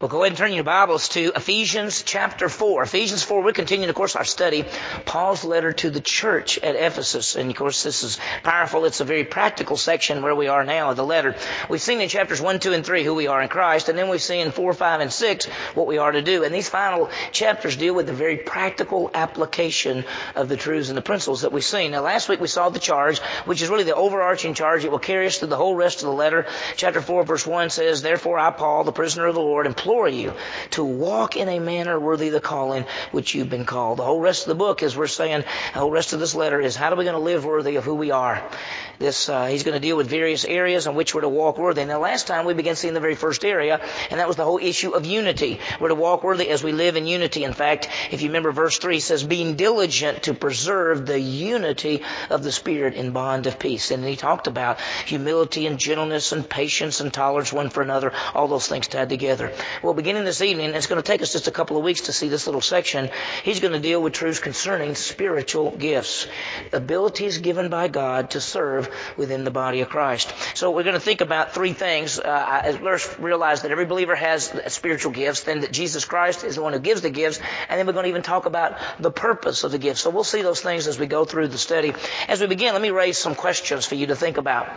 Well, go ahead and turn your Bibles to Ephesians chapter 4. Ephesians 4, we're continuing, of course, our study, Paul's letter to the church at Ephesus. And, of course, this is powerful. It's a very practical section where we are now of the letter. We've seen in chapters 1, 2, and 3 who we are in Christ. And then we've seen in 4, 5, and 6 what we are to do. And these final chapters deal with the very practical application of the truths and the principles that we've seen. Now, last week we saw the charge, which is really the overarching charge. It will carry us through the whole rest of the letter. Chapter 4, verse 1 says, "Therefore I, Paul, the prisoner of the Lord, implore you to walk in a manner worthy of the calling which you've been called." The whole rest of the book, as we're saying, the whole rest of this letter is how are we going to live worthy of who we are. He's going to deal with various areas in which we're to walk worthy. Now, last time we began seeing the very first area, and that was the whole issue of unity. We're to walk worthy as we live in unity. In fact, if you remember verse 3 says, "Being diligent to preserve the unity of the Spirit in bond of peace." And he talked about humility and gentleness and patience and tolerance one for another, all those things tied together. Well, beginning this evening, it's going to take us just a couple of weeks to see this little section. He's going to deal with truths concerning spiritual gifts, abilities given by God to serve within the body of Christ. So we're going to think about three things. Let's realize that every believer has spiritual gifts, then that Jesus Christ is the one who gives the gifts, and then we're going to even talk about the purpose of the gifts. So we'll see those things as we go through the study. As we begin, let me raise some questions for you to think about.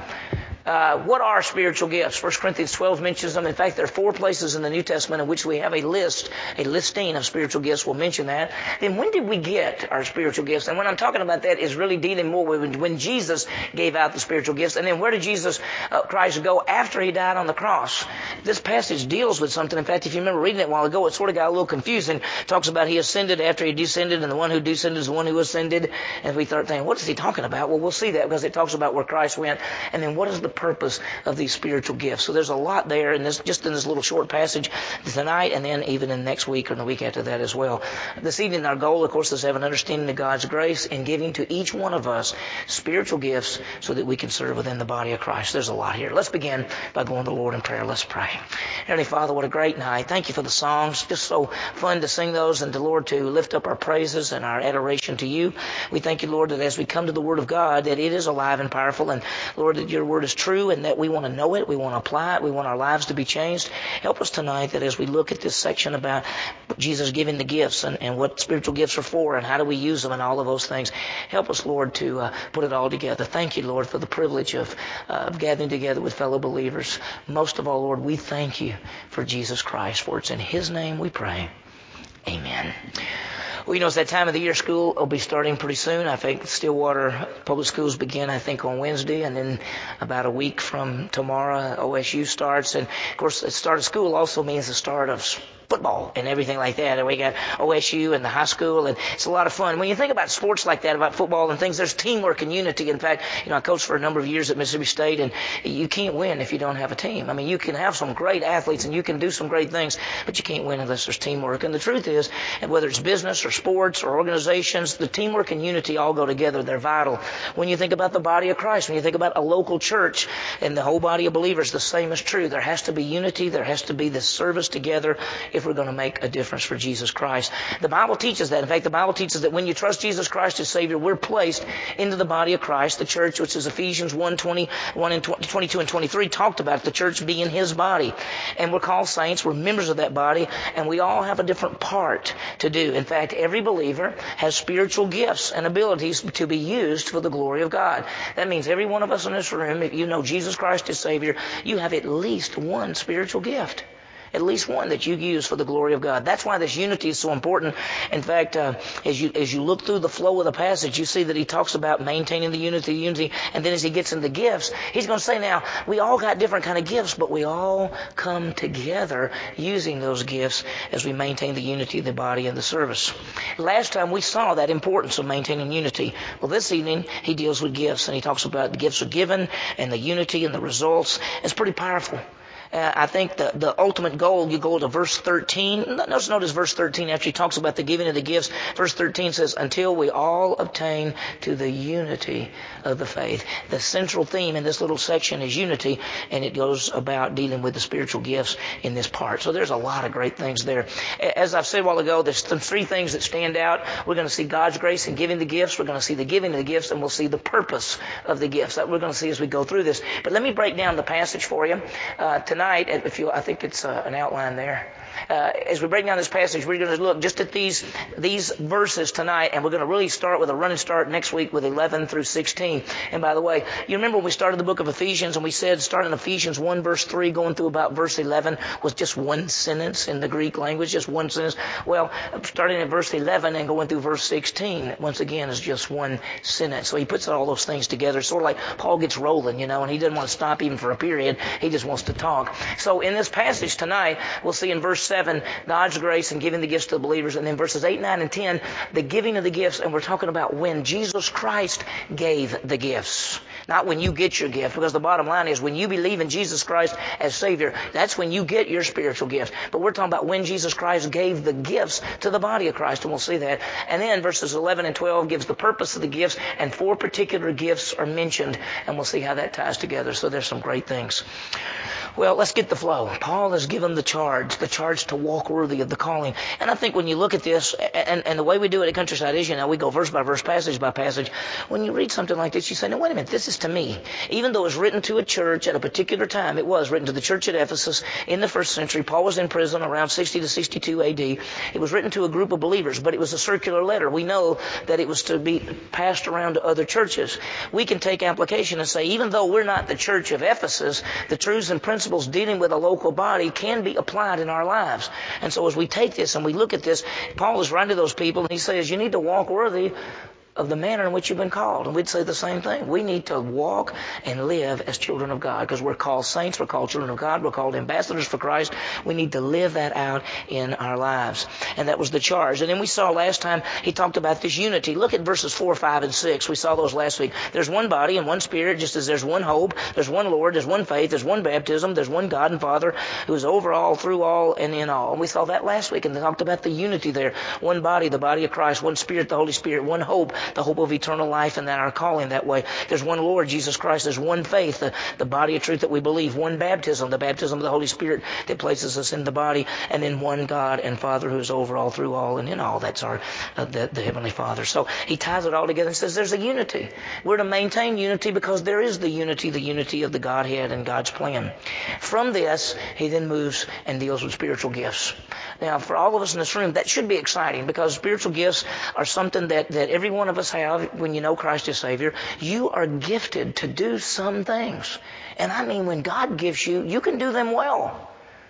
What are spiritual gifts? 1 Corinthians 12 mentions them. In fact, there are 4 places in the New Testament in which we have a listing of spiritual gifts. We'll mention that. Then when did we get our spiritual gifts? And when I'm talking about that is really dealing more with when Jesus gave out the spiritual gifts. And then where did Jesus Christ go after he died on the cross? This passage deals with something. In fact, if you remember reading it a while ago, it sort of got a little confusing. It talks about he ascended after he descended, and the one who descended is the one who ascended. And we start thinking, what is he talking about? Well, we'll see that because it talks about where Christ went. And then what is the purpose of these spiritual gifts? So there's a lot there in this, just in this little short passage tonight, and then even in next week or the week after that as well. This evening, our goal, of course, is to have an understanding of God's grace in giving to each one of us spiritual gifts so that we can serve within the body of Christ. There's a lot here. Let's begin by going to the Lord in prayer. Let's pray. Heavenly Father, what a great night. Thank you for the songs. Just so fun to sing those, and to Lord, to lift up our praises and our adoration to you. We thank you, Lord, that as we come to the Word of God, that it is alive and powerful, and Lord, that your Word is true, and that we want to know it, we want to apply it, we want our lives to be changed. Help us tonight that as we look at this section about Jesus giving the gifts and what spiritual gifts are for and how do we use them and all of those things, help us, Lord, to put it all together. Thank you, Lord, for the privilege of gathering together with fellow believers. Most of all, Lord, we thank you for Jesus Christ, for it's in His name we pray. Amen. Well, you know, it's that time of the year. School will be starting pretty soon. I think Stillwater Public Schools begin, I think, on Wednesday, and then about a week from tomorrow, OSU starts. And, of course, the start of school also means the start of football and everything like that. And we got OSU and the high school, and it's a lot of fun. When you think about sports like that, about football and things, there's teamwork and unity. In fact, you know, I coached for a number of years at Mississippi State, and you can't win if you don't have a team. I mean, you can have some great athletes and you can do some great things, but you can't win unless there's teamwork. And the truth is, whether it's business or sports or organizations, the teamwork and unity all go together. They're vital. When you think about the body of Christ, when you think about a local church and the whole body of believers, the same is true. There has to be unity. There has to be this service together if we're going to make a difference for Jesus Christ. The Bible teaches that. In fact, the Bible teaches that when you trust Jesus Christ as Savior, we're placed into the body of Christ. The church, which is Ephesians 1:21 and 22 and 23, talked about the church being His body. And we're called saints. We're members of that body, and we all have a different part to do. In fact, every believer has spiritual gifts and abilities to be used for the glory of God. That means every one of us in this room, if you know Jesus Christ as Savior, you have at least one spiritual gift. At least one that you use for the glory of God. That's why this unity is so important. In fact, as you look through the flow of the passage, you see that he talks about maintaining the unity. And then as he gets into gifts, he's going to say, now, we all got different kind of gifts, but we all come together using those gifts as we maintain the unity of the body and the service. Last time we saw that importance of maintaining unity. Well, this evening he deals with gifts, and he talks about the gifts are given and the unity and the results. It's pretty powerful. I think the ultimate goal, you go to verse 13. Notice verse 13 after he talks about the giving of the gifts. Verse 13 says, until we all obtain to the unity of the faith. The central theme in this little section is unity, and it goes about dealing with the spiritual gifts in this part. So there's a lot of great things there. As I've said a while ago, there's some 3 things that stand out. We're going to see God's grace in giving the gifts. We're going to see the giving of the gifts, and we'll see the purpose of the gifts. That we're going to see as we go through this. But let me break down the passage for you tonight. I think it's an outline there. as we break down this passage, we're going to look just at these verses tonight, and we're going to really start with a running start next week with 11 through 16. And by the way, you remember when we started the book of Ephesians, and we said starting Ephesians 1 verse 3 going through about verse 11 was just one sentence in the Greek language, just one sentence. Well, starting at verse 11 and going through verse 16, once again, is just one sentence. So he puts all those things together, sort of like Paul gets rolling, and he doesn't want to stop even for a period. He just wants to talk. So in this passage tonight, we'll see in verse 7, God's grace and giving the gifts to the believers. And then verses 8, 9, and 10, the giving of the gifts. And we're talking about when Jesus Christ gave the gifts. Not when you get your gift, because the bottom line is when you believe in Jesus Christ as Savior, that's when you get your spiritual gift. But we're talking about when Jesus Christ gave the gifts to the body of Christ, and we'll see that. And then verses 11 and 12 gives the purpose of the gifts, and 4 particular gifts are mentioned, and we'll see how that ties together. So there's some great things. Well, let's get the flow. Paul has given the charge to walk worthy of the calling. And I think when you look at this, and the way we do it at Countryside is, we go verse by verse, passage by passage. When you read something like this, you say, no, wait a minute, this is to me. Even though it was written to a church at a particular time, it was written to the church at Ephesus in the first century. Paul was in prison around 60 to 62 AD. It was written to a group of believers, but it was a circular letter. We know that it was to be passed around to other churches. We can take application and say, even though we're not the church of Ephesus, the truths and principles dealing with a local body can be applied in our lives. And so as we take this and we look at this, Paul is writing to those people, and he says, you need to walk worthy of the manner in which you've been called. And we'd say the same thing. We need to walk and live as children of God, because we're called saints, we're called children of God, we're called ambassadors for Christ. We need to live that out in our lives. And that was the charge. And then we saw last time he talked about this unity. Look at verses 4, 5, and 6. We saw those last week. There's one body and one Spirit, just as there's one hope, there's one Lord, there's one faith, there's one baptism, there's one God and Father who is over all, through all, and in all. And we saw that last week, and they talked about the unity there. One body, the body of Christ, one Spirit, the Holy Spirit, one hope, the hope of eternal life, and that our calling that way. There's one Lord, Jesus Christ. There's one faith, the body of truth that we believe. One baptism, the baptism of the Holy Spirit that places us in the body. And then one God and Father who is over all, through all, and in all. That's our the Heavenly Father. So he ties it all together and says there's a unity. We're to maintain unity because there is the unity of the Godhead and God's plan. From this, he then moves and deals with spiritual gifts. Now, for all of us in this room, that should be exciting, because spiritual gifts are something that every one of us have when you know Christ as Savior. You are gifted to do some things. And I mean, when God gives you, you can do them well.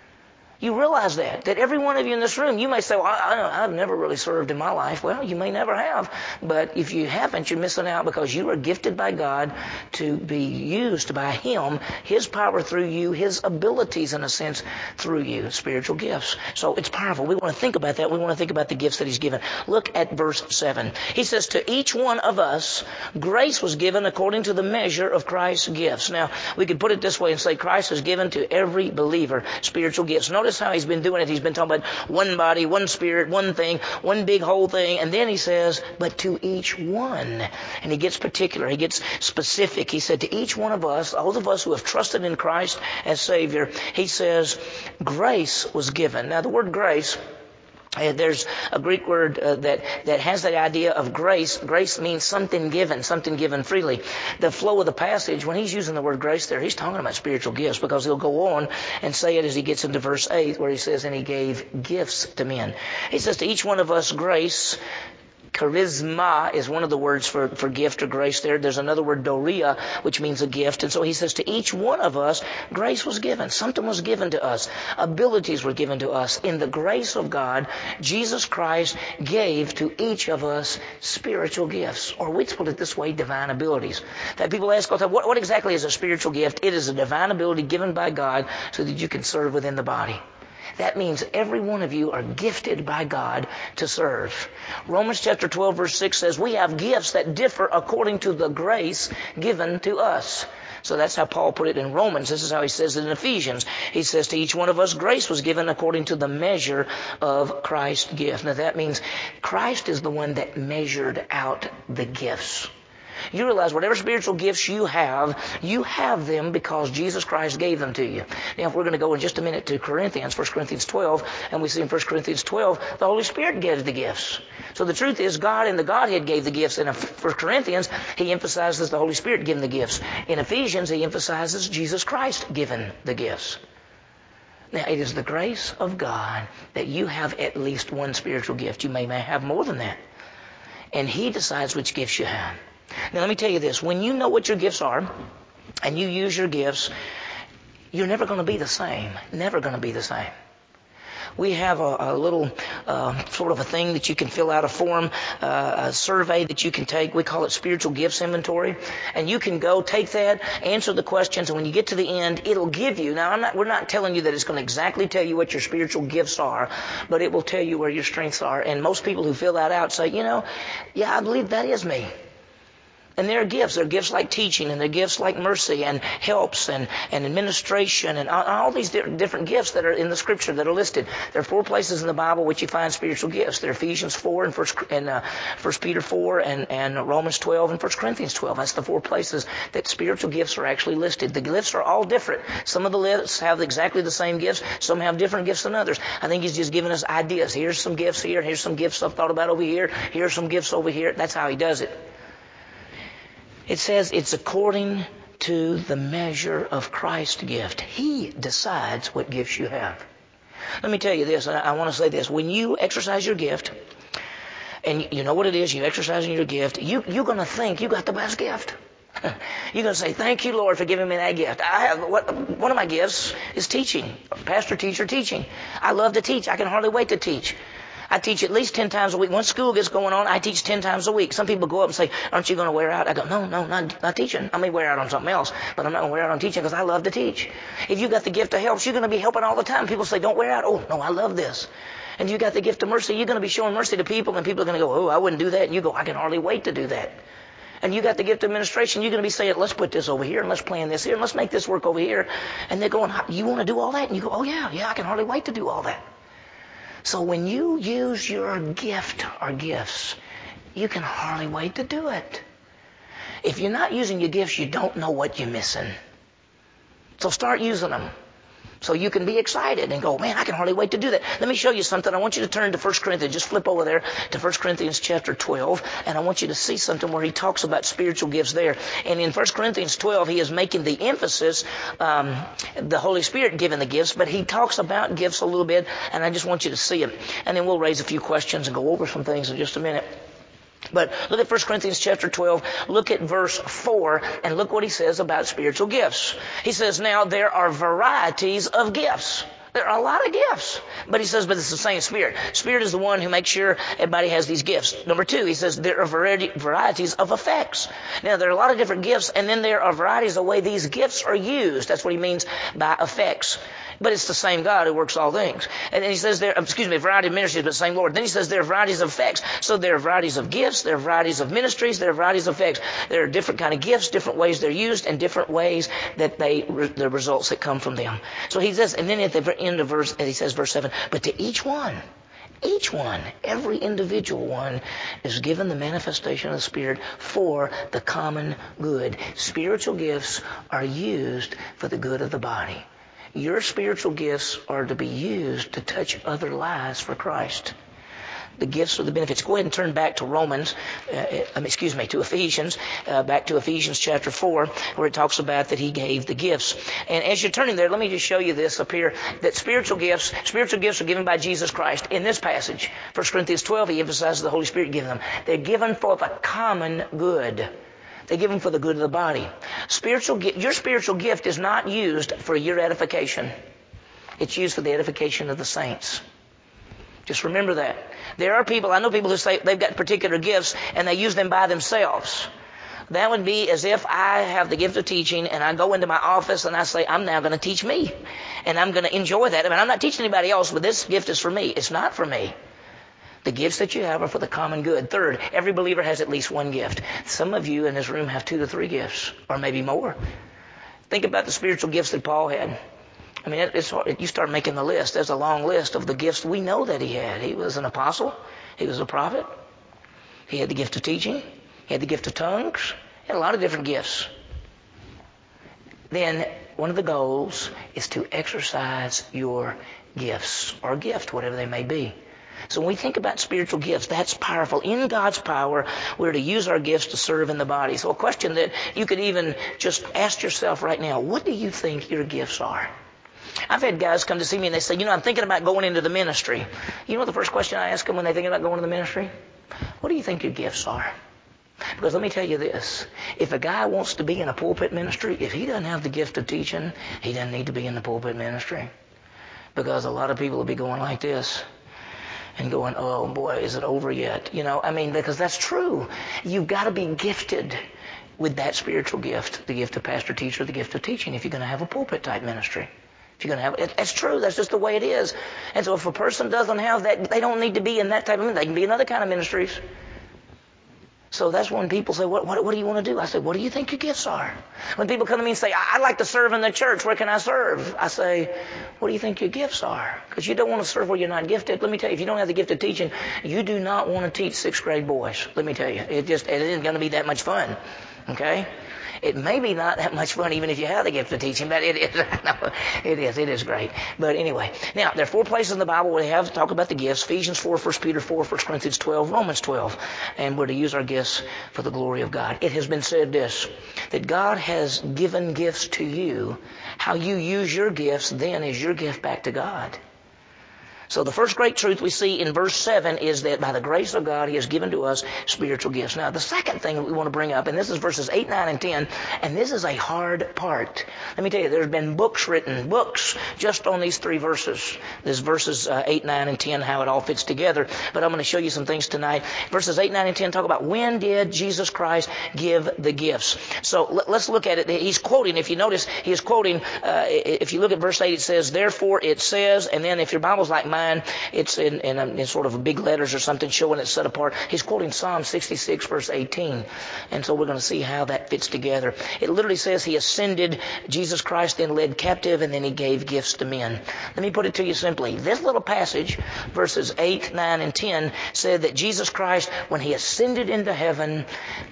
You realize that every one of you in this room, you may say, well, I've never really served in my life. Well, you may never have. But if you haven't, you're missing out, because you are gifted by God to be used by Him, His power through you, His abilities, in a sense, through you, spiritual gifts. So it's powerful. We want to think about that. We want to think about the gifts that He's given. Look at verse 7. He says, to each one of us, grace was given according to the measure of Christ's gifts. Now, we could put it this way and say Christ has given to every believer spiritual gifts. Notice how he's been doing it. He's been talking about one body, one Spirit, one thing, one big whole thing. And then he says, but to each one. And he gets particular. He gets specific. He said to each one of us, those of us who have trusted in Christ as Savior, he says, grace was given. Now, the word grace, there's a Greek word that has the idea of grace. Grace means something given freely. The flow of the passage, when he's using the word grace there, he's talking about spiritual gifts, because he'll go on and say it as he gets into verse 8, where he says, and he gave gifts to men. He says to each one of us grace. Charisma is one of the words for gift or grace there. There's another word, doria, which means a gift. And so he says to each one of us, grace was given. Something was given to us. Abilities were given to us. In the grace of God, Jesus Christ gave to each of us spiritual gifts. Or we put it this way, divine abilities. That people ask all the time, what exactly is a spiritual gift? It is a divine ability given by God so that you can serve within the body. That means every one of you are gifted by God to serve. Romans chapter 12 verse 6 says we have gifts that differ according to the grace given to us. So that's how Paul put it in Romans. This is how he says it in Ephesians. He says to each one of us grace was given according to the measure of Christ's gift. Now that means Christ is the one that measured out the gifts. You realize whatever spiritual gifts you have them because Jesus Christ gave them to you. Now, if we're going to go in just a minute to Corinthians, 1 Corinthians 12, and we see in 1 Corinthians 12, the Holy Spirit gave the gifts. So the truth is God and the Godhead gave the gifts. And in 1 Corinthians, he emphasizes the Holy Spirit giving the gifts. In Ephesians, he emphasizes Jesus Christ giving the gifts. Now, it is the grace of God that you have at least one spiritual gift. You may have more than that. And He decides which gifts you have. Now, let me tell you this. When you know what your gifts are and you use your gifts, you're never going to be the same. Never going to be the same. We have a little sort of a thing that you can fill out, a form, a survey that you can take. We call it Spiritual Gifts Inventory. And you can go take that, answer the questions, and when you get to the end, it'll give you. Now, we're not telling you that it's going to exactly tell you what your spiritual gifts are, but it will tell you where your strengths are. And most people who fill that out say, yeah, I believe that is me. And there are gifts. There are gifts like teaching, and there are gifts like mercy and helps and administration and all these different gifts that are in the Scripture that are listed. There are 4 places in the Bible which you find spiritual gifts. There are Ephesians 4 and 1 Peter 4 and Romans 12 and 1 Corinthians 12. That's the 4 places that spiritual gifts are actually listed. The gifts are all different. Some of the lists have exactly the same gifts. Some have different gifts than others. I think He's just giving us ideas. Here's some gifts here. Here's some gifts I've thought about over here. Here's some gifts over here. That's how He does it. It says it's according to the measure of Christ's gift. He decides what gifts you have. Let me tell you this, and I want to say this. When you exercise your gift, and you know what it is, you exercising your gift, you're going to think you got the best gift. You're going to say, thank you, Lord, for giving me that gift. One of my gifts is teaching, pastor, teacher, teaching. I love to teach. I can hardly wait to teach. I teach at least 10 times a week. Once school gets going on, I teach 10 times a week. Some people go up and say, aren't you going to wear out? I go, no, not teaching. I may wear out on something else, but I'm not going to wear out on teaching because I love to teach. If you got the gift of helps, you're going to be helping all the time. People say, don't wear out. Oh, no, I love this. And you got the gift of mercy, you're going to be showing mercy to people, and people are going to go, oh, I wouldn't do that. And you go, I can hardly wait to do that. And you got the gift of administration, you're going to be saying, let's put this over here, and let's plan this here, and let's make this work over here. And they're going, you want to do all that? And you go, oh, yeah, I can hardly wait to do all that. So when you use your gift or gifts, you can hardly wait to do it. If you're not using your gifts, you don't know what you're missing. So start using them. So you can be excited and go, man, I can hardly wait to do that. Let me show you something. I want you to turn to 1 Corinthians. Just flip over there to 1 Corinthians chapter 12. And I want you to see something where he talks about spiritual gifts there. And in 1 Corinthians 12, he is making the emphasis, the Holy Spirit giving the gifts. But he talks about gifts a little bit. And I just want you to see it. And then we'll raise a few questions and go over some things in just a minute. But look at 1 Corinthians chapter 12, look at verse 4, and look what he says about spiritual gifts. He says, now there are varieties of gifts. There are a lot of gifts. But he says, but it's the same Spirit. Spirit is the one who makes sure everybody has these gifts. Number 2, he says there are varieties of effects. Now, there are a lot of different gifts, and then there are varieties of the way these gifts are used. That's what he means by effects. But it's the same God who works all things. And then he says variety of ministries, but the same Lord. Then he says there are varieties of effects. So there are varieties of gifts, there are varieties of ministries, there are varieties of effects. There are different kind of gifts, different ways they're used, and different ways that the results that come from them. So he says, and then at the end of verse 7, but to each one, every individual one is given the manifestation of the Spirit for the common good. Spiritual gifts are used for the good of the body. Your spiritual gifts are to be used to touch other lives for Christ. The gifts are the benefits. Go ahead and turn back to to Ephesians, back to Ephesians chapter 4, where it talks about that he gave the gifts. And as you're turning there, let me just show you this up here, that spiritual gifts are given by Jesus Christ. In this passage, 1 Corinthians 12, he emphasizes the Holy Spirit giving them. They're given for the common good. They give them for the good of the body. Your spiritual gift is not used for your edification. It's used for the edification of the saints. Just remember that. I know people who say they've got particular gifts and they use them by themselves. That would be as if I have the gift of teaching and I go into my office and I say, I'm now going to teach me. And I'm going to enjoy that. I'm not teaching anybody else, but this gift is for me. It's not for me. The gifts that you have are for the common good. Third, every believer has at least one gift. Some of you in this room have 2 to 3 gifts, or maybe more. Think about the spiritual gifts that Paul had. I mean, it's hard. You start making the list. There's a long list of the gifts we know that he had. He was an apostle. He was a prophet. He had the gift of teaching. He had the gift of tongues. He had a lot of different gifts. Then one of the goals is to exercise your gifts, or gift, whatever they may be. So when we think about spiritual gifts, that's powerful. In God's power, we're to use our gifts to serve in the body. So a question that you could even just ask yourself right now, what do you think your gifts are? I've had guys come to see me and they say, I'm thinking about going into the ministry. You know what the first question I ask them when they're thinking about going to the ministry? What do you think your gifts are? Because let me tell you this. If a guy wants to be in a pulpit ministry, if he doesn't have the gift of teaching, he doesn't need to be in the pulpit ministry. Because a lot of people will be going like this and going, oh boy, is it over yet? Because that's true. You've got to be gifted with that spiritual gift, the gift of pastor, teacher, the gift of teaching, if you're going to have a pulpit type ministry. If you're going to have it, that's true. That's just the way it is. And so if a person doesn't have that, they don't need to be in that type of ministry. They can be in other kind of ministries. So that's when people say, what do you want to do? I say, what do you think your gifts are? When people come to me and say, I'd like to serve in the church. Where can I serve? I say, what do you think your gifts are? Because you don't want to serve where you're not gifted. Let me tell you, if you don't have the gift of teaching, you do not want to teach 6th grade boys. Let me tell you, it isn't going to be that much fun. Okay? It may be not that much fun even if you have the gift of teaching, but it is. No, it is great. But anyway, now there are 4 places in the Bible where we have to talk about the gifts: Ephesians 4, 1 Peter 4, 1 Corinthians 12, Romans 12. And we're to use our gifts for the glory of God. It has been said this, that God has given gifts to you. How you use your gifts then is your gift back to God. So the first great truth we see in verse 7 is that by the grace of God, He has given to us spiritual gifts. Now, the second thing that we want to bring up, and this is verses 8, 9, and 10, and this is a hard part. Let me tell you, there's been books just on these 3 verses. There's verses 8, 9, and 10, how it all fits together. But I'm going to show you some things tonight. Verses 8, 9, and 10 talk about when did Jesus Christ give the gifts. So let's look at it. He's quoting, if you notice, he is quoting, if you look at verse 8, it says, therefore it says, and then if your Bible's like mine, it's in sort of big letters or something showing it set apart. He's quoting Psalm 66 verse 18. And so we're going to see how that fits together. It literally says He ascended, Jesus Christ then led captive, and then He gave gifts to men. Let me put it to you simply. This little passage, verses 8, 9, and 10, said that Jesus Christ, when He ascended into heaven,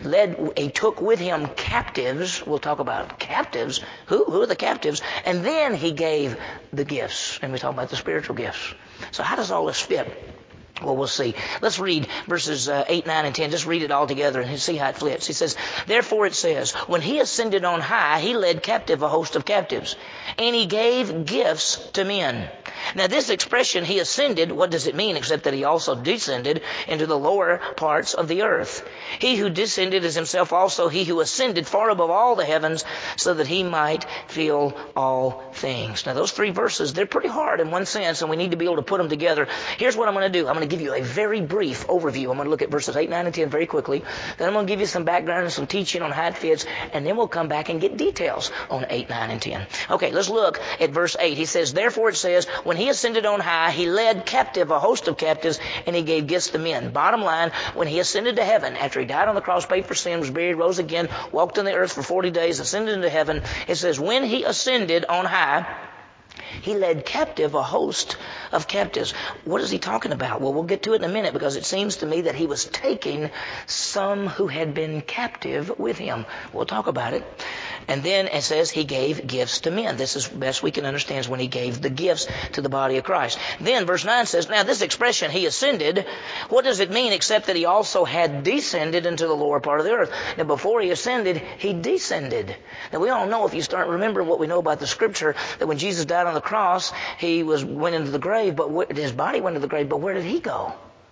He took with Him captives. We'll talk about captives. Who are the captives? And then He gave the gifts. And we talk about the spiritual gifts. So how does all this fit? Well, we'll see. Let's read verses 8, 9, and 10. Just read it all together and see how it fits. He says, therefore it says, when He ascended on high, He led captive a host of captives, and He gave gifts to men. Now this expression, He ascended, what does it mean except that He also descended into the lower parts of the earth? He who descended is Himself also He who ascended far above all the heavens so that He might fill all things. Now those 3 verses, they're pretty hard in one sense, and we need to be able to put them together. Here's what I'm going to do. I'm going to give you a very brief overview. I'm going to look at verses 8, 9, and 10 very quickly. Then I'm going to give you some background and some teaching on how it fits, and then we'll come back and get details on 8, 9, and 10. Okay, let's look at verse 8. He says, therefore it says, when He ascended on high, He led captive a host of captives, and He gave gifts to men. Bottom line, when He ascended to heaven, after He died on the cross, paid for sin, was buried, rose again, walked on the earth for 40 days, ascended into heaven, it says, when He ascended on high, He led captive a host of captives. What is He talking about? Well, we'll get to it in a minute, because it seems to me that He was taking some who had been captive with Him. We'll talk about it. And then it says He gave gifts to men. This is best we can understand is when He gave the gifts to the body of Christ. Then verse 9 says, now this expression, He ascended, what does it mean except that He also had descended into the lower part of the earth? Now before He ascended, He descended. Now we all know, if you start remembering what we know about the Scripture, that when Jesus died on the cross, He went into the grave, but His body went into the grave, but where did He go?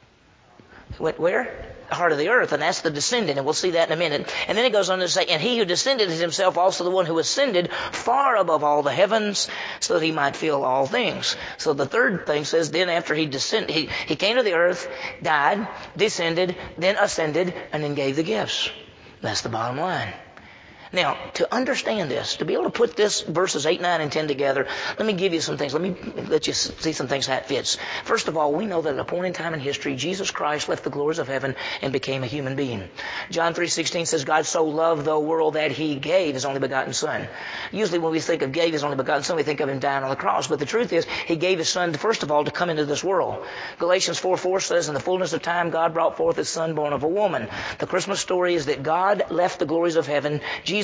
He went where? The heart of the earth, and that's the descendant, and we'll see that in a minute. And then it goes on to say, and He who descended is Himself also the one who ascended far above all the heavens, so that He might fill all things. So the third thing says, then after He descended, he came to the earth, died, descended, then ascended, and then gave the gifts. That's the bottom line. Now, to understand this, to be able to put this verses 8, 9, and 10 together, let me give you some things. Let me let you see some things how it fits. First of all, we know that at a point in time in history, Jesus Christ left the glories of heaven and became a human being. John 3:16 says, God so loved the world that He gave His only begotten Son. Usually when we think of gave His only begotten Son, we think of Him dying on the cross. But the truth is, He gave His Son, first of all, to come into this world. Galatians 4:4 says, in the fullness of time, God brought forth His Son born of a woman. The Christmas story is that God left the glories of heaven. Jesus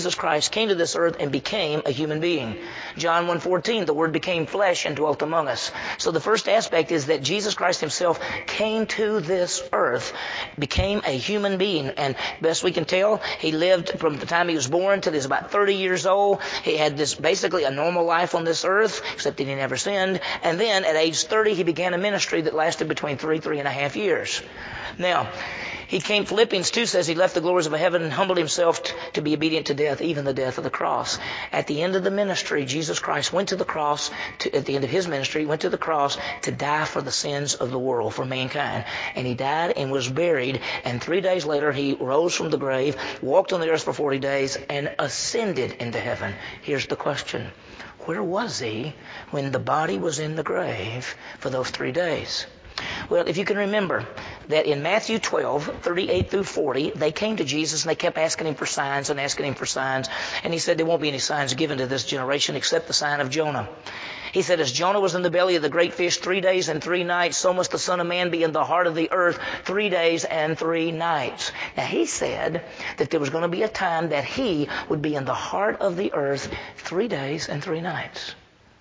Jesus Christ came to this earth and became a human being. John 1:14, the Word became flesh and dwelt among us. So the first aspect is that Jesus Christ himself came to this earth, became a human being, and best we can tell, he lived from the time he was born till he was about 30 years old. He had this basically a normal life on this earth, except that he never sinned. And then at age 30, he began a ministry that lasted between 3.5 years. Now, he came, Philippians 2 says he left the glories of heaven and humbled himself to be obedient to death, even the death of the cross. At the end of the ministry, Jesus Christ went to the cross, at the end of his ministry, went to the cross to die for the sins of the world, for mankind. And he died and was buried, and 3 days later he rose from the grave, walked on the earth for 40 days, and ascended into heaven. Here's the question. Where was he when the body was in the grave for those 3 days? Well, if you can remember that in Matthew 12:38 through 40, they came to Jesus and they kept asking him for signs and asking him for signs. And he said, there won't be any signs given to this generation except the sign of Jonah. He said, as Jonah was in the belly of the great fish 3 days and 3 nights, so must the Son of Man be in the heart of the earth 3 days and 3 nights. Now, he said that there was going to be a time that he would be in the heart of the earth 3 days and 3 nights.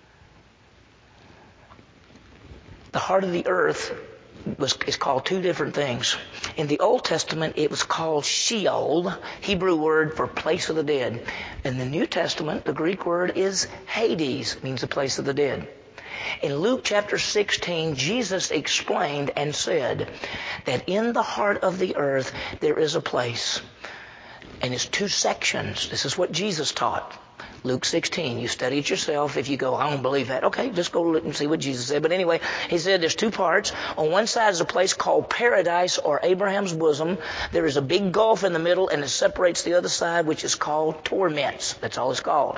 The heart of the earth is called two different things. In the Old Testament, it was called Sheol, Hebrew word for place of the dead. In the New Testament, the Greek word is Hades, means the place of the dead. In Luke chapter 16, Jesus explained and said that in the heart of the earth there is a place. And it's 2 sections. This is what Jesus taught. Luke 16, you study it yourself. If you go, I don't believe that. Okay, just go look and see what Jesus said. But anyway, he said there's 2 parts. On one side is a place called paradise or Abraham's bosom. There is a big gulf in the middle and it separates the other side, which is called torments. That's all it's called.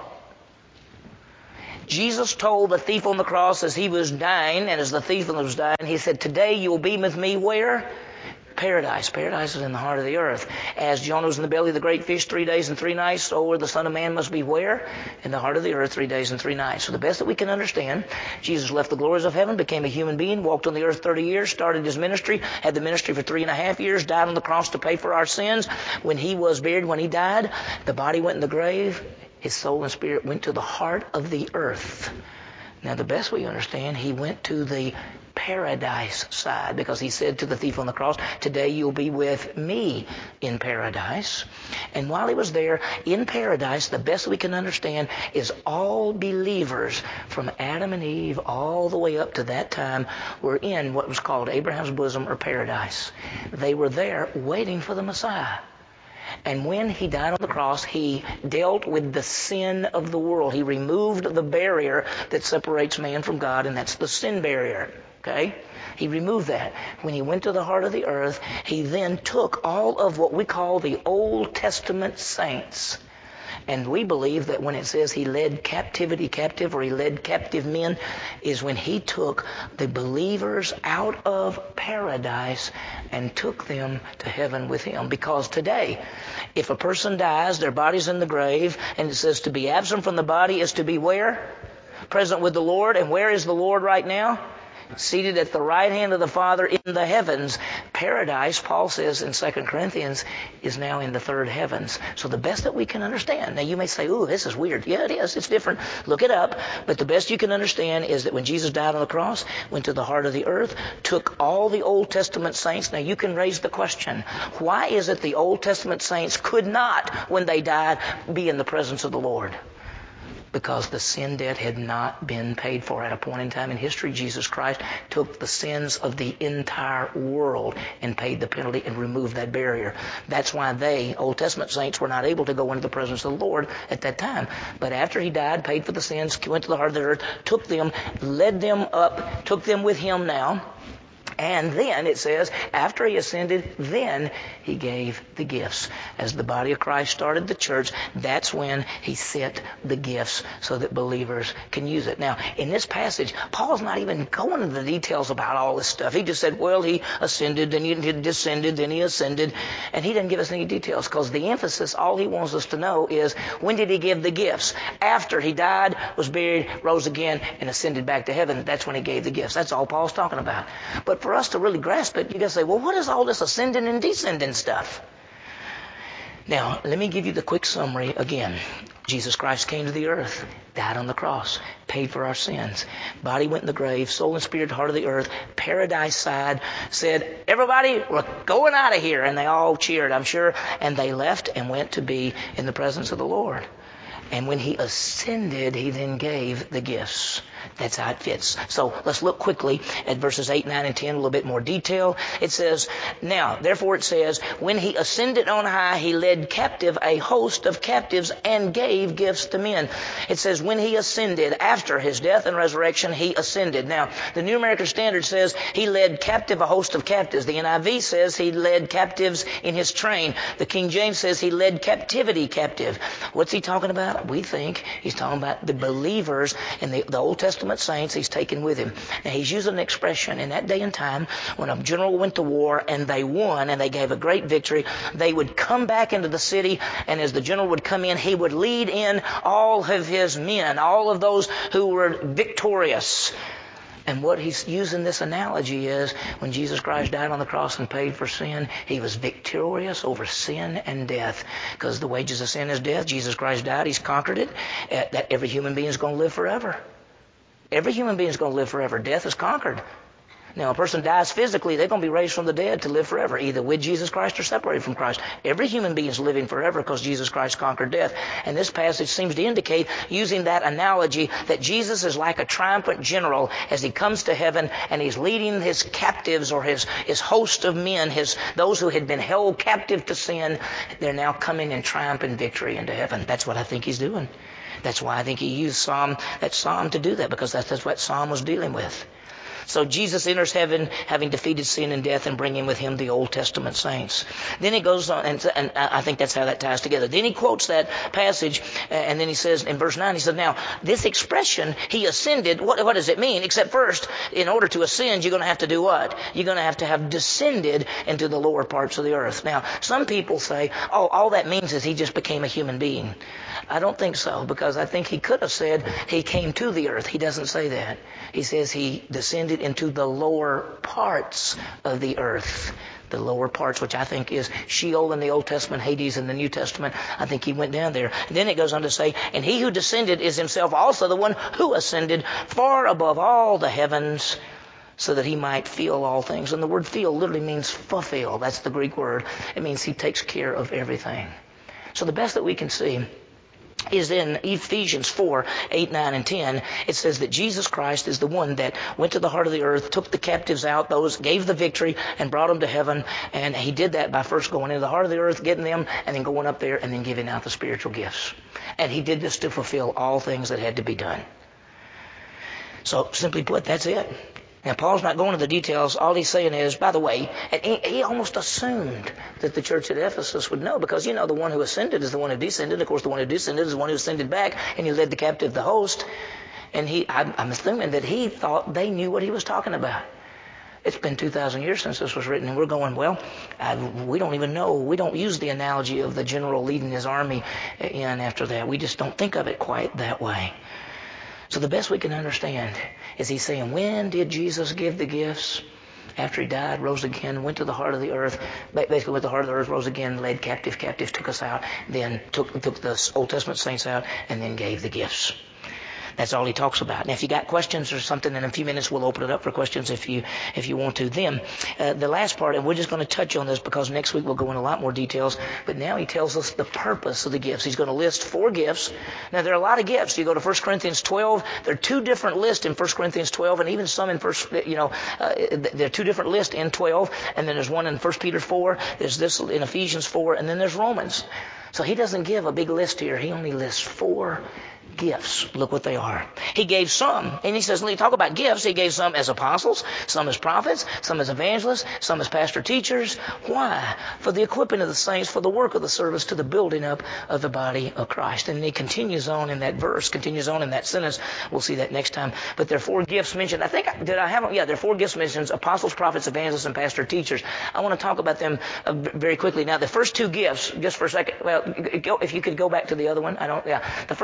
Jesus told the thief on the cross as he was dying, and as the thief was dying, he said, today you will be with me where? Paradise. Paradise is in the heart of the earth. As Jonah was in the belly of the great fish 3 days and 3 nights, so where the Son of Man must be where? In the heart of the earth 3 days and 3 nights. So the best that we can understand, Jesus left the glories of heaven, became a human being, walked on the earth 30 years, started his ministry, had the ministry for 3.5 years, died on the cross to pay for our sins. When he was buried, when he died, the body went in the grave. His soul and spirit went to the heart of the earth. Now the best we understand, he went to the paradise side, because he said to the thief on the cross, today you'll be with me in paradise. And while he was there in paradise, the best we can understand is all believers from Adam and Eve all the way up to that time were in what was called Abraham's bosom or paradise. They were there waiting for the Messiah. And when he died on the cross, he dealt with the sin of the world. He removed the barrier that separates man from God, and that's the sin barrier. Okay? He removed that. When he went to the heart of the earth, he then took all of what we call the Old Testament saints. And we believe that when it says he led captivity captive, or he led captive men, is when he took the believers out of paradise and took them to heaven with him. Because today, if a person dies, their body's in the grave, and it says to be absent from the body is to be where? Present with the Lord. And where is the Lord right now? Seated at the right hand of the Father in the heavens. Paradise, Paul says in 2 Corinthians, is now in the third heavens. So the best that we can understand. Now you may say, ooh, this is weird. Yeah, it is. It's different. Look it up. But the best you can understand is that when Jesus died on the cross, went to the heart of the earth, took all the Old Testament saints. Now you can raise the question, why is it the Old Testament saints could not, when they died, be in the presence of the Lord? Because the sin debt had not been paid for. At a point in time in history, Jesus Christ took the sins of the entire world and paid the penalty and removed that barrier. That's why they, Old Testament saints, were not able to go into the presence of the Lord at that time. But after he died, paid for the sins, went to the heart of the earth, took them, led them up, took them with him now. And then it says, after he ascended, then he gave the gifts. As the body of Christ started the church, that's when he sent the gifts so that believers can use it. Now, in this passage, Paul's not even going into the details about all this stuff. He just said, well, he ascended, then he descended, then he ascended. And he doesn't give us any details, because the emphasis, all he wants us to know is, when did he give the gifts? After he died, was buried, rose again, and ascended back to heaven. That's when he gave the gifts. That's all Paul's talking about. But for us to really grasp it, you got to say, well, what is all this ascending and descending stuff? Now, let me give you the quick summary again. Jesus Christ came to the earth, died on the cross, paid for our sins. Body went in the grave, soul and spirit, heart of the earth. Paradise side said, everybody, we're going out of here. And they all cheered, I'm sure. And they left and went to be in the presence of the Lord. And when he ascended, he then gave the gifts. That's how it fits. So let's look quickly at verses 8, 9, and 10, a little bit more detail. It says, now, therefore it says, when he ascended on high, he led captive a host of captives and gave gifts to men. It says, when he ascended, after his death and resurrection, he ascended. Now, the New American Standard says he led captive a host of captives. The NIV says he led captives in his train. The King James says he led captivity captive. What's he talking about? We think he's talking about the believers in the Old Testament saints he's taken with him. Now he's using an expression in that day and time when a general went to war and they won and they gave a great victory, they would come back into the city, and as the general would come in, he would lead in all of his men, all of those who were victorious. And what he's using this analogy is when Jesus Christ died on the cross and paid for sin, he was victorious over sin and death. Because the wages of sin is death. Jesus Christ died. He's conquered it. That every human being is going to live forever. Every human being is going to live forever. Death is conquered. Now, a person dies physically, they're going to be raised from the dead to live forever, either with Jesus Christ or separated from Christ. Every human being is living forever because Jesus Christ conquered death. And this passage seems to indicate, using that analogy, that Jesus is like a triumphant general as he comes to heaven and he's leading his captives or his host of men, those who had been held captive to sin. They're now coming in triumph and victory into heaven. That's what I think he's doing. That's why I think he used that psalm to do that, because that's what Psalm was dealing with. So Jesus enters heaven having defeated sin and death and bringing with him the Old Testament saints. Then he goes on, and I think that's how that ties together. Then he quotes that passage, and then he says in verse 9, he said, now, this expression, he ascended, what does it mean? Except first, in order to ascend, you're going to have to do what? You're going to have descended into the lower parts of the earth. Now, some people say, oh, all that means is he just became a human being. I don't think so, because I think he could have said he came to the earth. He doesn't say that. He says he descended into the lower parts of the earth. The lower parts, which I think is Sheol in the Old Testament, Hades in the New Testament. I think he went down there. And then it goes on to say, and he who descended is himself also the one who ascended far above all the heavens, so that he might fill all things. And the word fill literally means fulfill. That's the Greek word. It means he takes care of everything. So the best that we can see is in Ephesians 4, 8, 9, and 10. It says that Jesus Christ is the one that went to the heart of the earth, took the captives out, those gave the victory, and brought them to heaven. And he did that by first going into the heart of the earth, getting them, and then going up there and then giving out the spiritual gifts. And he did this to fulfill all things that had to be done. So simply put, that's it. Now, Paul's not going into the details. All he's saying is, by the way, and he almost assumed that the church at Ephesus would know, because, the one who ascended is the one who descended. Of course, the one who descended is the one who ascended back, and he led the captive, the host. And I'm assuming that he thought they knew what he was talking about. It's been 2,000 years since this was written, and we're going, we don't even know. We don't use the analogy of the general leading his army in after that. We just don't think of it quite that way. So the best we can understand is he's saying, when did Jesus give the gifts? After he died, rose again, went to the heart of the earth, basically went to the heart of the earth, rose again, led captive, took us out, then took the Old Testament saints out, and then gave the gifts. That's all he talks about. Now, if you got questions or something, in a few minutes we'll open it up for questions if you want to. Then, the last part, and we're just going to touch on this because next week we'll go into a lot more details, but now he tells us the purpose of the gifts. He's going to list 4 gifts. Now, there are a lot of gifts. You go to 1 Corinthians 12, there are 2 different lists in 1 Corinthians 12, and even some in there are 2 different lists in 12, and then there's one in 1 Peter 4, there's this in Ephesians 4, and then there's Romans. So he doesn't give a big list here. He only lists 4 gifts. Look what they are. He gave some, and he says, when you talk about gifts, he gave some as apostles, some as prophets, some as evangelists, some as pastor teachers. Why? For the equipping of the saints, for the work of the service, to the building up of the body of Christ. And he continues on in that verse, continues on in that sentence. We'll see that next time. But there are 4 gifts mentioned. I think, did I have them? Yeah, there are 4 gifts mentioned: apostles, prophets, evangelists, and pastor teachers. I want to talk about them very quickly. Now, the first 2 gifts, just for a second, if you could go back to the other one. The first 2, apostles,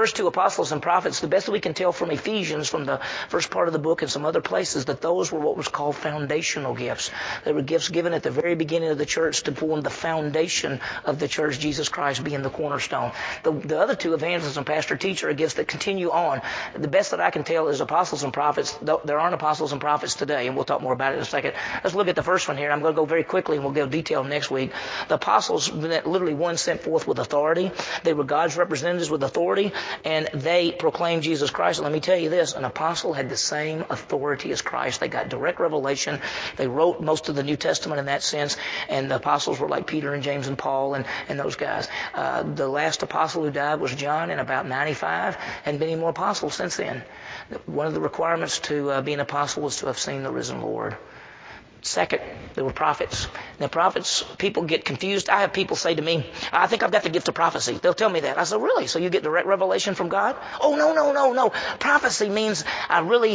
apostles and prophets, the best that we can tell from Ephesians, from the first part of the book and some other places, that those were what was called foundational gifts. They were gifts given at the very beginning of the church to form the foundation of the church, Jesus Christ being the cornerstone. The other two, evangelist and pastor teacher, are gifts that continue on. The best that I can tell is apostles and prophets. There aren't apostles and prophets today, and we'll talk more about it in a second. Let's look at the first one here. I'm going to go very quickly, and we'll go detail next week. The apostles, literally one sent forth with authority. They were God's representatives with authority, and they proclaimed Jesus Christ. And let me tell you this, an apostle had the same authority as Christ. They got direct revelation. They wrote most of the New Testament in that sense, and the apostles were like Peter and James and Paul and those guys. The last apostle who died was John in about 95, and many more apostles since then. One of the requirements to be an apostle was to have seen the risen Lord. Second, there were prophets. Now, prophets, people get confused. I have people say to me, I think I've got the gift of prophecy. They'll tell me that. I said, really? So you get direct revelation from God? Oh, no. Prophecy means I really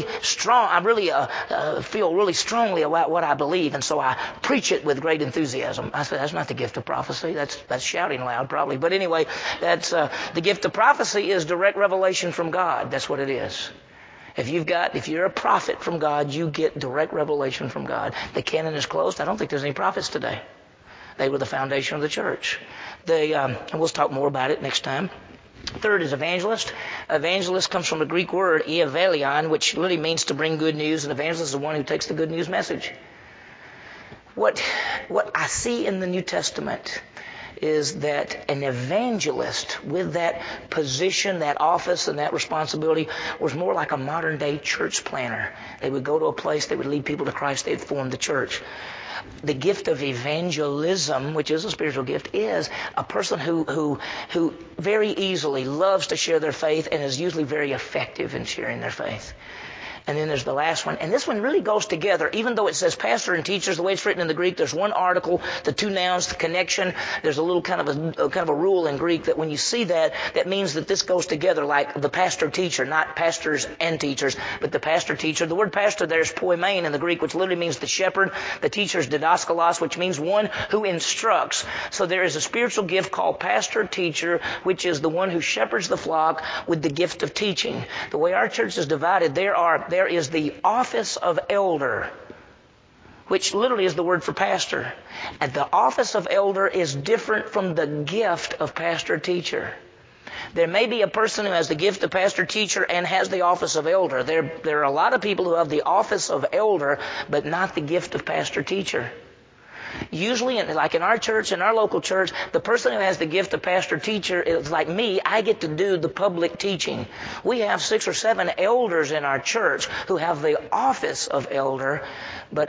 feel really strongly about what I believe, and so I preach it with great enthusiasm. I said, that's not the gift of prophecy. That's shouting loud, probably. But anyway, that's the gift of prophecy is direct revelation from God. That's what it is. If you're a prophet from God, you get direct revelation from God. The canon is closed. I don't think there's any prophets today. They were the foundation of the church. And we'll talk more about it next time. Third is evangelist. Evangelist comes from the Greek word evangelion, which literally means to bring good news. And evangelist is the one who takes the good news message. What I see in the New Testament is that an evangelist with that position, that office, and that responsibility was more like a modern day church planner. They would go to a place, they would lead people to Christ, they'd form the church. The gift of evangelism, which is a spiritual gift, is a person who very easily loves to share their faith and is usually very effective in sharing their faith. And then there's the last one. And this one really goes together. Even though it says pastor and teachers, the way it's written in the Greek, there's one article, the two nouns, the connection. There's a little kind of a rule in Greek that when you see that, that means that this goes together, like the pastor teacher, not pastors and teachers, but the pastor teacher. The word pastor there is poimen in the Greek, which literally means the shepherd. The teacher is didaskalos, which means one who instructs. So there is a spiritual gift called pastor teacher, which is the one who shepherds the flock with the gift of teaching. The way our church is divided, there is the office of elder, which literally is the word for pastor. And the office of elder is different from the gift of pastor teacher. There may be a person who has the gift of pastor teacher and has the office of elder. There are a lot of people who have the office of elder, but not the gift of pastor teacher. Usually, like in our church, in our local church, the person who has the gift of pastor teacher is like me. I get to do the public teaching. We have 6 or 7 elders in our church who have the office of elder, but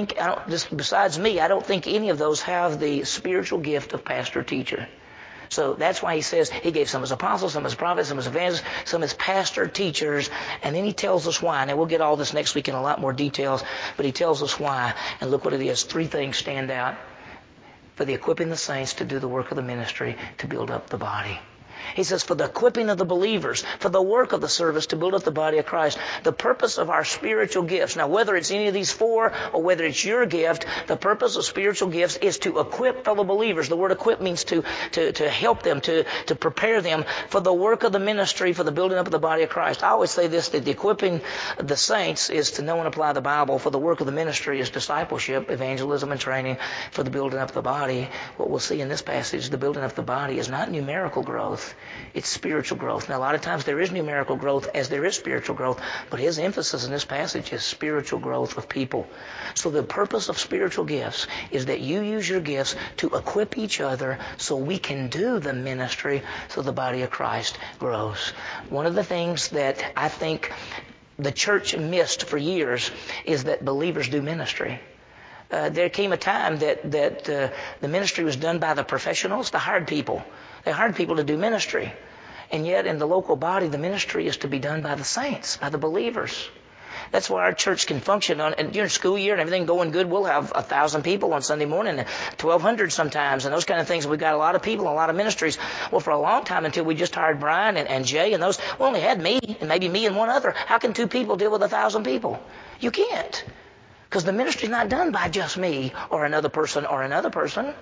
besides me, I don't think any of those have the spiritual gift of pastor teacher. So that's why he says he gave some as apostles, some as prophets, some as evangelists, some as pastor teachers. And then he tells us why. Now we'll get all this next week in a lot more details, but he tells us why. And look what it is. 3 things stand out. For the equipping the saints to do the work of the ministry, to build up the body. He says, for the equipping of the believers, for the work of the service to build up the body of Christ, the purpose of our spiritual gifts. Now, whether it's any of these 4 or whether it's your gift, the purpose of spiritual gifts is to equip fellow believers. The word equip means to help them, to prepare them for the work of the ministry, for the building up of the body of Christ. I always say this, that the equipping the saints is to know and apply the Bible. For the work of the ministry is discipleship, evangelism, and training. For the building up of the body, what we'll see in this passage, the building up of the body is not numerical growth. It's spiritual growth. Now, a lot of times there is numerical growth as there is spiritual growth, but his emphasis in this passage is spiritual growth of people. So the purpose of spiritual gifts is that you use your gifts to equip each other so we can do the ministry so the body of Christ grows. One of the things that I think the church missed for years is that believers do ministry. There came a time that the ministry was done by the professionals, the hired people. They hired people to do ministry. And yet in the local body, the ministry is to be done by the saints, by the believers. That's why our church can function and during school year and everything going good. We'll have 1,000 people on Sunday morning, 1,200 sometimes, and those kind of things. We've got a lot of people, a lot of ministries. Well, for a long time, until we just hired Brian and Jay and those, we only had me and maybe me and one other. How can 2 people deal with 1,000 people? You can't. Because the ministry is not done by just me or another person or another person.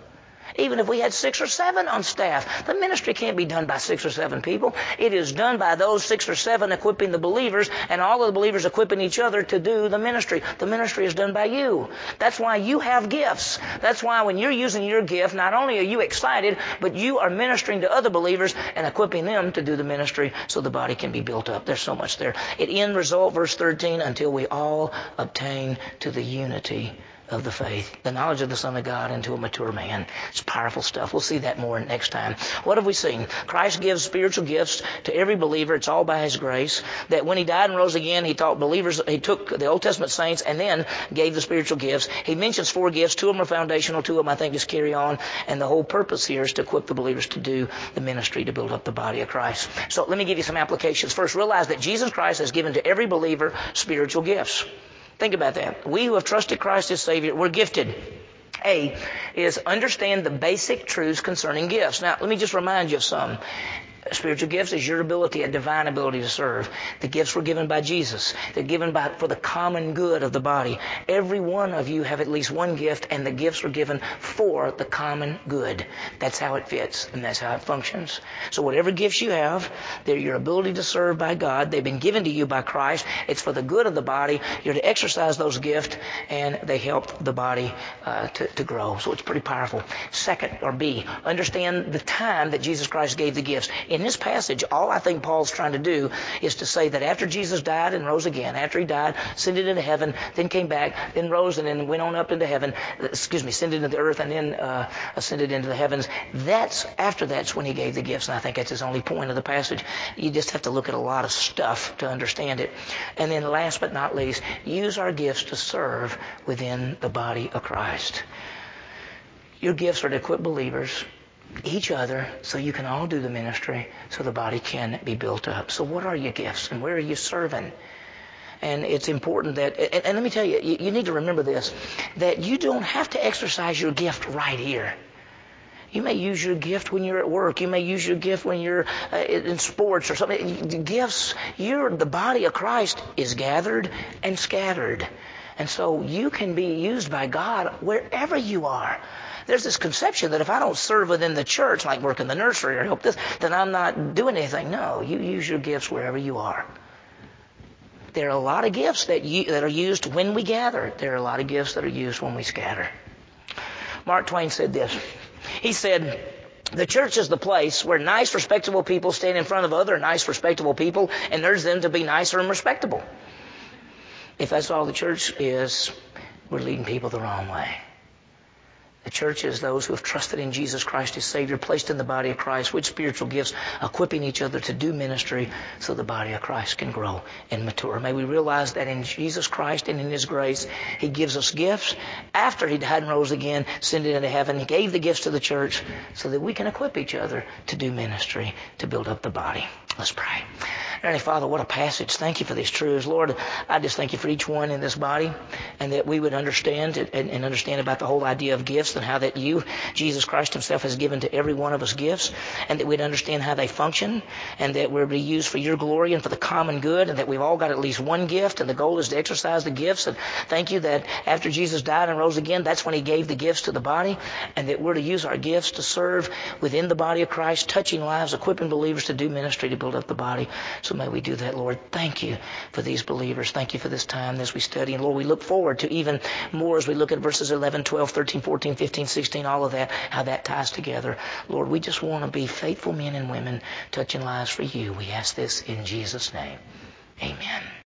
Even if we had 6 or 7 on staff, the ministry can't be done by 6 or 7 people. It is done by those 6 or 7 equipping the believers, and all of the believers equipping each other to do the ministry. The ministry is done by you. That's why you have gifts. That's why when you're using your gift, not only are you excited, but you are ministering to other believers and equipping them to do the ministry so the body can be built up. There's so much there. It end result, verse 13, until we all obtain to the unity of the faith, the knowledge of the Son of God, into a mature man. It's powerful stuff. We'll see that more next time. What have we seen? Christ gives spiritual gifts to every believer. It's all by His grace. That when He died and rose again, He taught believers, He took the Old Testament saints and then gave the spiritual gifts. He mentions 4 gifts. 2 of them are foundational. 2 of them, I think, just carry on. And the whole purpose here is to equip the believers to do the ministry to build up the body of Christ. So let me give you some applications. First, realize that Jesus Christ has given to every believer spiritual gifts. Think about that. We who have trusted Christ as Savior, we're gifted. A is understand the basic truths concerning gifts. Now, let me just remind you of some. Spiritual gifts is your ability, a divine ability to serve. The gifts were given by Jesus. They're given for the common good of the body. Every one of you have at least one gift, and the gifts were given for the common good. That's how it fits, and that's how it functions. So whatever gifts you have, they're your ability to serve by God. They've been given to you by Christ. It's for the good of the body. You're to exercise those gifts, and they help the body to grow. So it's pretty powerful. Second, or B, understand the time that Jesus Christ gave the gifts. In this passage, all I think Paul's trying to do is to say that after Jesus died and rose again, after He died, ascended into heaven, then came back, then rose and then went on up into heaven, ascended into the earth and then ascended into the heavens. That's when He gave the gifts, and I think that's His only point of the passage. You just have to look at a lot of stuff to understand it. And then last but not least, use our gifts to serve within the body of Christ. Your gifts are to equip believers, each other, so you can all do the ministry so the body can be built up. So what are your gifts and where are you serving? And it's important that, and let me tell you, you need to remember this, that you don't have to exercise your gift right here. You may use your gift when you're at work. You may use your gift when you're in sports or something. The gifts, the body of Christ is gathered and scattered. And so you can be used by God wherever you are. There's this conception that if I don't serve within the church, like work in the nursery or help this, then I'm not doing anything. No, you use your gifts wherever you are. There are a lot of gifts that are used when we gather. There are a lot of gifts that are used when we scatter. Mark Twain said this. He said, the church is the place where nice, respectable people stand in front of other nice, respectable people and urge them to be nicer and respectable. If that's all the church is, we're leading people the wrong way. The church is those who have trusted in Jesus Christ as Savior, placed in the body of Christ with spiritual gifts, equipping each other to do ministry so the body of Christ can grow and mature. May we realize that in Jesus Christ and in His grace, He gives us gifts. After He died and rose again, ascended into heaven, He gave the gifts to the church so that we can equip each other to do ministry, to build up the body. Let's pray. Heavenly Father, what a passage. Thank You for these truths. Lord, I just thank You for each one in this body, and that we would understand and understand about the whole idea of gifts and how that You, Jesus Christ Himself, has given to every one of us gifts, and that we'd understand how they function, and that we're to be used for Your glory and for the common good, and that we've all got at least one gift, and the goal is to exercise the gifts. And thank You that after Jesus died and rose again, that's when He gave the gifts to the body, and that we're to use our gifts to serve within the body of Christ, touching lives, equipping believers to do ministry to build up the body. So may we do that, Lord. Thank You for these believers. Thank You for this time as we study. And Lord, we look forward to even more as we look at verses 11, 12, 13, 14, 15, 16, all of that, how that ties together. Lord, we just want to be faithful men and women touching lives for You. We ask this in Jesus' name. Amen.